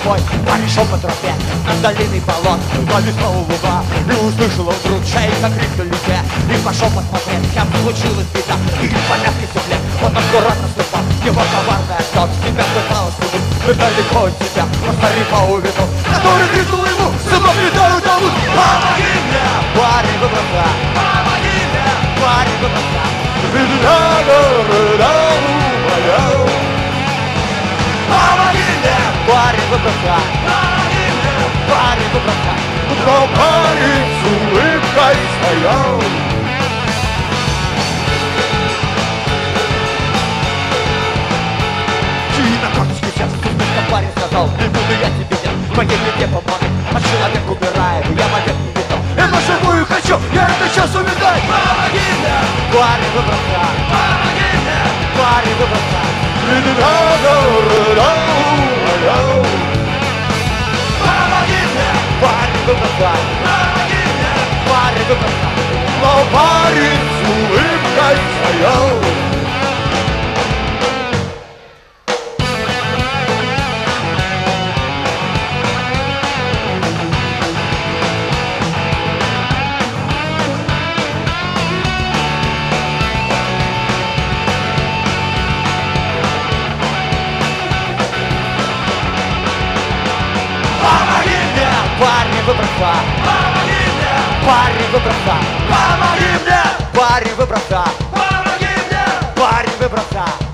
тобой. Парень шел по тропе на долинный болот, повисла у луга, и услышал он вдруг чей-то крик вдалеке. И пошел посмотреть, чем случилась беда. И по мягкой земле он аккуратно ступал. Его коварная дочь тебя пыталась убить. Но далеко от тебя старика увидел, который крикнул ему: сынок, не даю тому. Помоги мне, парень, выброса. Помоги мне, парень, выброса. Помоги мне, парень, выброса. Помоги мне, парень, выброса. Но парень с улыбкой стоял. На карточке сердца парень сказал: не буду я тебе нет, в моей беде помогу. А человек умирает, я вовек не видел. Я на живую хочу, я это сейчас умираю. Помоги мне, парень, выброса. Помоги мне, парень, выброса. Помоги мне, парень, выброса. Помоги мне, парень, выброса. Но парень с улыбкой стоял. Парень, выброса. Помоги мне, парень, выброса. Помоги мне, парень, выброса. Помоги мне, парень, выброса.